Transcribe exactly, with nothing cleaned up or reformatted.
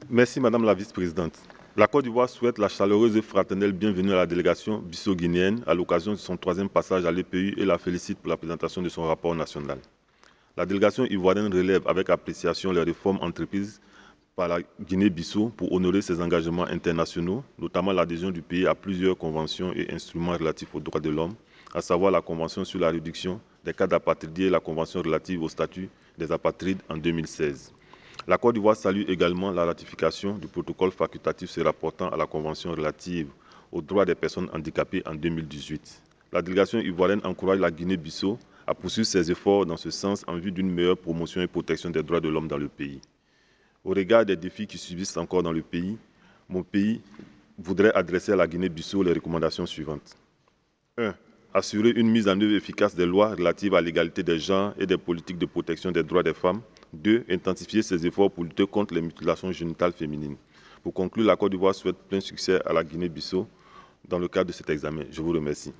Merci Madame la Vice-présidente. La Côte d'Ivoire souhaite la chaleureuse et fraternelle bienvenue à la délégation bisso-guinéenne à l'occasion de son troisième passage à l'E P U et la félicite pour la présentation de son rapport national. La délégation ivoirienne relève avec appréciation les réformes entreprises par la Guinée-Bissau pour honorer ses engagements internationaux, notamment l'adhésion du pays à plusieurs conventions et instruments relatifs aux droits de l'homme, à savoir la Convention sur la réduction des cas d'apatrides et la Convention relative au statut des apatrides en deux mille seize. La Côte d'Ivoire salue également la ratification du protocole facultatif se rapportant à la Convention relative aux droits des personnes handicapées en deux mille dix-huit. La délégation ivoirienne encourage la Guinée-Bissau à poursuivre ses efforts dans ce sens en vue d'une meilleure promotion et protection des droits de l'homme dans le pays. Au regard des défis qui subsistent encore dans le pays, mon pays voudrait adresser à la Guinée-Bissau les recommandations suivantes. un. Assurer une mise en œuvre efficace des lois relatives à l'égalité des genres et des politiques de protection des droits des femmes. deux. Intensifier ses efforts pour lutter contre les mutilations génitales féminines. Pour conclure, la Côte d'Ivoire souhaite plein succès à la Guinée-Bissau dans le cadre de cet examen. Je vous remercie.